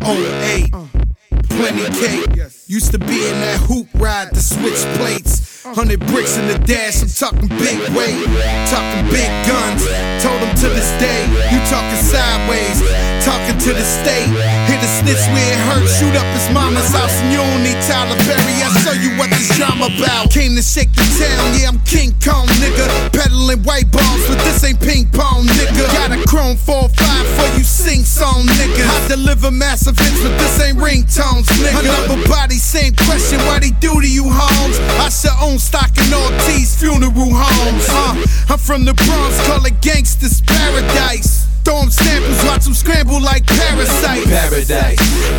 08, plenty cake. Used to be in that hoop ride to switch plates. 100 bricks in the dash, I'm talking big weight, talking big guns. Told him to this day, you talking sideways, talking to the state. Hit a snitch where it hurts, shoot up his mama's house, and you don't need Tyler Perry. I'll show you what this drama about. Came to shake the town, yeah, I'm King Kong, nigga. Peddling white balls, but this ain't ping pong, nigga. Got a chrome 4-5 for you sing song, nigga. I deliver massive hits, but this ain't ringtones, nigga. Another body, same question, what he do to you, Holmes? I should own stock in Ortiz funeral homes. I'm from the Bronx, call it gangsters paradise. Throw 'em samples, watch 'em scramble like parasites. Paradise,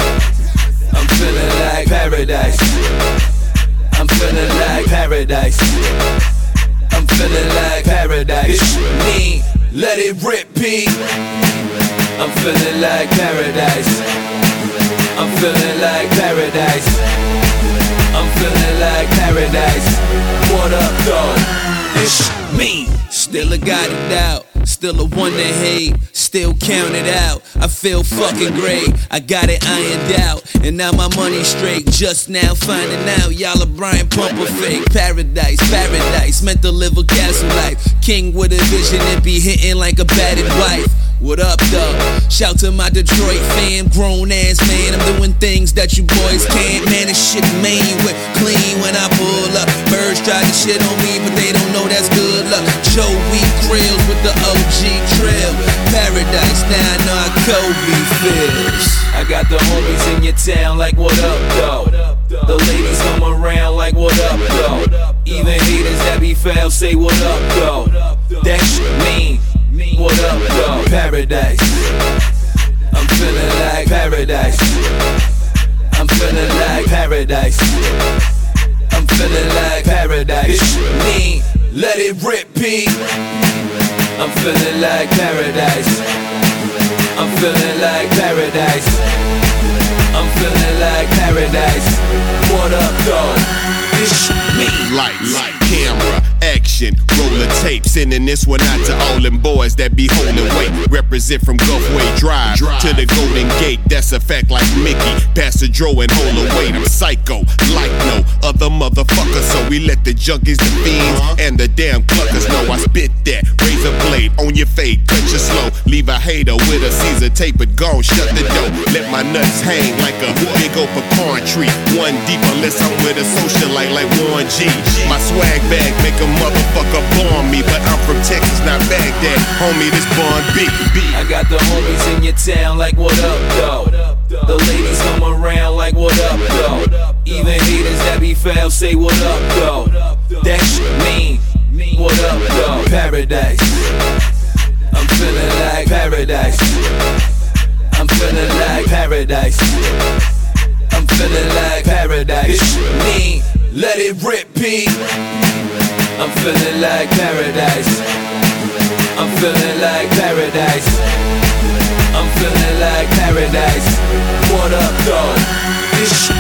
I'm feeling like paradise. I'm feeling like paradise. I'm feeling like paradise. Bitch, me, let it rip, P. I'm feeling like paradise. I'm feeling like paradise. I'm feeling like paradise. What up, dog? It's me. Still a got it out. Still a one to hate. Still count it out. I feel fucking great. I got it ironed out. And now my money's straight. Just now finding out y'all a Brian Pumper fake. Paradise, paradise. Meant to live a castle life. King with a vision and be hitting like a batted wife. What up, though? Shout to my Detroit fam, grown ass man. I'm doing things that you boys can't. Man, this shit main with clean when I pull up. Birds try to shit on me, but they don't know that's good luck. Joey Grills with the OG trail. Paradise, now I know how Kobe feels. I got the homies in your town like what up, though? The ladies come around like what up, though? Even haters that be foul say what up, though? That shit mean. What up, though? Paradise. I'm feeling like paradise. I'm feeling like paradise. I'm feeling like paradise. Bitch, me, let it rip, P. I'm feeling like paradise. I'm feeling like paradise. I'm feeling like paradise. What up, dog? It's me. Lights, camera, action, roller tape. Sending this one out to all them boys that be holding weight. Represent from Gulfway Drive to the Golden Gate. That's a fact like Mickey, Pastor Dro and hold weight. I'm psycho, like no other motherfucker. So we let the junkies, the fiends, and the damn cluckers know I spit that. Razor blade on your fade, cut you slow. Leave a hater with a Caesar tape, but gone, shut the door. Let my nuts hang like a big old pecan tree. One deep unless I'm with a socialite like Warren G. My swag bag make a motherfucker bomb me, but I'm from Texas, not Baghdad. Homie, this Bond B. I got the homies in your town like what up, though? The ladies come around like what up, though? Even haters that be foul say what up, though? That shit mean. What up, though? Paradise. I'm feeling like paradise. I'm feeling like paradise. I'm feeling like paradise. Bitch, me, let it rip, P. I'm feeling like paradise. I'm feeling like paradise. I'm feeling like paradise. What up, dog? It's